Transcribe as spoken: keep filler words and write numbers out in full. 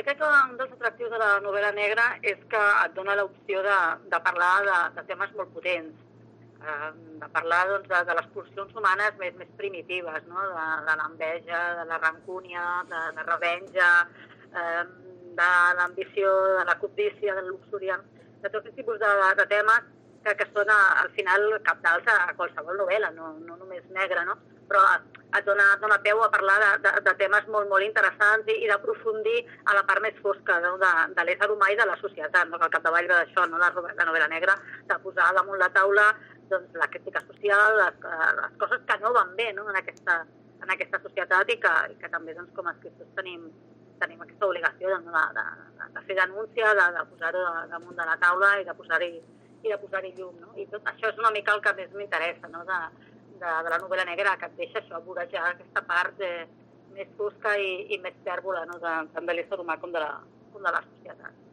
jo crec que un dels atractius de la novel·la negra és que et dona l'opció de, de parlar de, de temes molt potents, eh, de parlar doncs, de, de les pulsions humanes més, més primitives, no? de, de l'enveja, de la rancúnia, de la revenja, eh, de l'ambició, de la cobdícia, del luxuriant, de tots aquests tipus de, de temes que, que són al final cabdals a, a qualsevol novel·la, no, no només negra, no? Però et dona, et dona peu a parlar de, de, de temes molt, molt interessants i, i d'aprofundir a la part més fosca, no? de, de l'ésser humà i de la societat, no? Que al capdavall ve d'això, no? la, la novel·la negra, de posar damunt la taula doncs, la crítica social, les, les coses que no van bé, no? en, aquesta, en aquesta societat i que, i que també doncs, com a escriptors tenim, tenim aquesta obligació doncs, de, de, de fer denúncia, de, de posar-ho damunt de la taula i de posar-hi i de posar-hi llum. No? I tot això és una mica el que més m'interessa, no? de, de, de la novel·la negra, que et deixa això, vorejar aquesta part de, més fosca i, i més tèrbula, no? de, tant de l'ésser humà com de la, com de la societat.